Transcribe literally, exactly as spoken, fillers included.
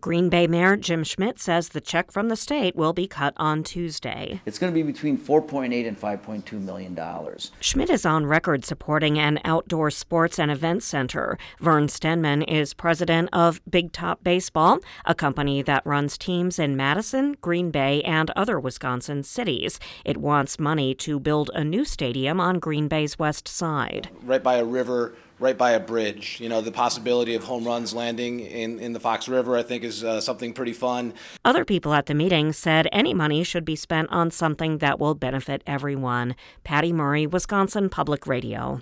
Green Bay Mayor Jim Schmidt says the check from the state will be cut on Tuesday. It's going to be between four point eight and five point two million dollars. Schmidt is on record supporting an outdoor sports and events center. Vern Stenman is president of Big Top Baseball, a company that runs teams in Madison, Green Bay, and other Wisconsin cities. It wants money to build a new stadium on Green Bay's west side. Right by a river, right by a bridge. You know, the possibility of home runs landing in, in the Fox River, I think, is uh, something pretty fun. Other people at the meeting said any money should be spent on something that will benefit everyone. Patty Murray, Wisconsin Public Radio.